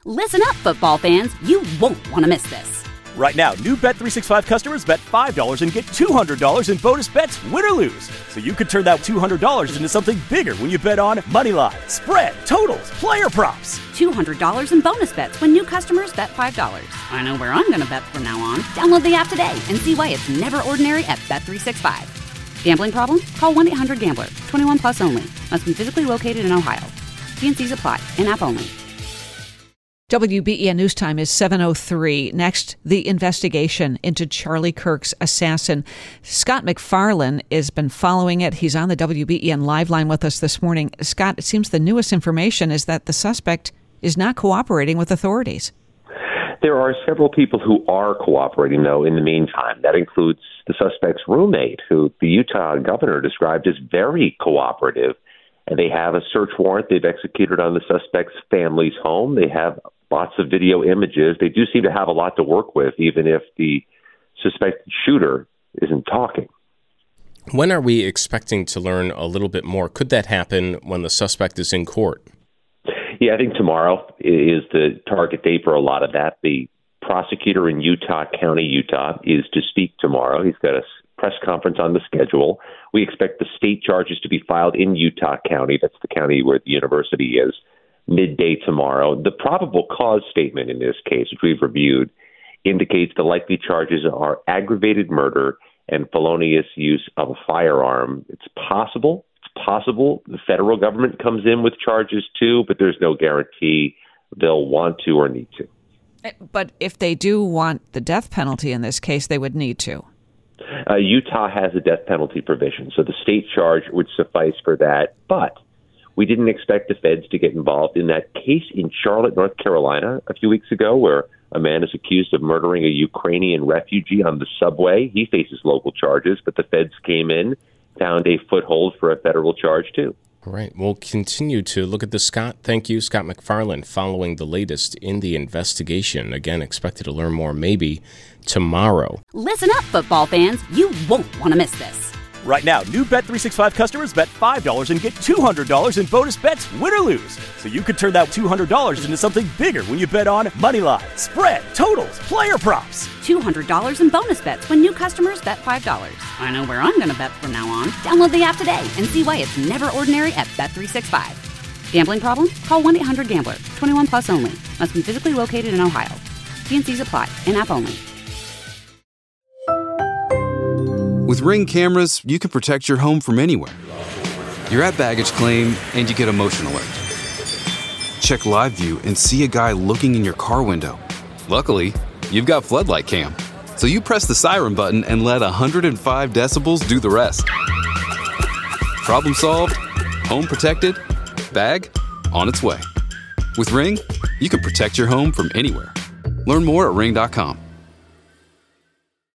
Listen up, football fans. You won't want to miss this. Right now, new Bet365 customers bet $5 and get $200 in bonus bets, win or lose. So you could turn that $200 into something bigger when you bet on money line, spread, totals, player props. $200 in bonus bets when new customers bet $5. I know where I'm going to bet from now on. Download the app today and see why it's never ordinary at Bet365. Gambling problem? Call 1-800-GAMBLER. 21 plus only. Must be physically located in Ohio. T&Cs apply. In-app only. WBEN News Time is 7:03. Next, the investigation into Charlie Kirk's assassin. Scott McFarlane has been following it. He's on the WBEN live line with us this morning. Scott, it seems the newest information is that the suspect is not cooperating with authorities. There are several people who are cooperating, though, in the meantime. That includes the suspect's roommate, who the Utah governor described as very cooperative. And they have a search warrant they've executed on the suspect's family's home. They have lots of video images. They do seem to have a lot to work with, even if the suspected shooter isn't talking. When are we expecting to learn a little bit more? Could that happen when the suspect is in court? Yeah, I think tomorrow is the target date for a lot of that. The prosecutor in Utah County, Utah, is to speak tomorrow. He's got a press conference on the schedule. We expect the state charges to be filed in Utah County. That's the county where the university is, midday tomorrow. The probable cause statement in this case, which we've reviewed, indicates the likely charges are aggravated murder and felonious use of a firearm. It's possible the federal government comes in with charges too, but there's no guarantee they'll want to or need to. But if they do want the death penalty in this case, they would need to. Utah has a death penalty provision, so the state charge would suffice for that. But we didn't expect the feds to get involved in that case in Charlotte, North Carolina, a few weeks ago, where a man is accused of murdering a Ukrainian refugee on the subway. He faces local charges, but the feds came in, found a foothold for a federal charge, too. All right. We'll continue to look at this, Scott. Thank you, Scott McFarlane, following the latest in the investigation. Again, expected to learn more maybe tomorrow. Listen up, football fans. You won't want to miss this. Right now, new Bet365 customers bet $5 and get $200 in bonus bets, win or lose. So you could turn that $200 into something bigger when you bet on money line, spread, totals, player props. $200 in bonus bets when new customers bet $5. I know where I'm going to bet from now on. Download the app today and see why it's never ordinary at Bet365. Gambling problem? Call 1-800-GAMBLER. 21 plus only. Must be physically located in Ohio. T&Cs apply. In-app only. With Ring cameras, you can protect your home from anywhere. You're at baggage claim, and you get a motion alert. Check live view and see a guy looking in your car window. Luckily, you've got Floodlight Cam, so you press the siren button and let 105 decibels do the rest. Problem solved, home protected, bag on its way. With Ring, you can protect your home from anywhere. Learn more at ring.com.